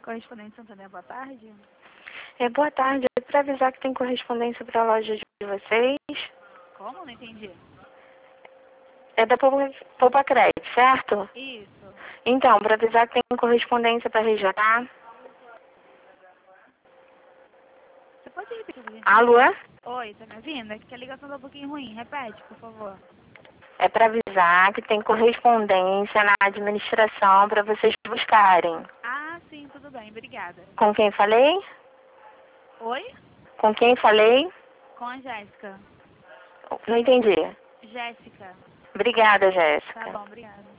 Correspondente Santander, boa tarde. Boa tarde. É para avisar que tem correspondência para a loja de vocês. Como? Não entendi. É da Poupa Crédito, certo? Isso. Então, para avisar que tem correspondência para resgatar. Você pode repetir, por gentileza? Alô? Oi, tá me ouvindo? É que a ligação tá um pouquinho ruim. Repete, por favor. É para avisar que tem correspondência na administração para vocês buscarem. Ah, sim, tudo bem. Obrigada. Com quem falei? Oi? Com quem falei? Com a Jéssica. Não entendi. Jéssica. Obrigada, Tá Jéssica. bom, obrigada.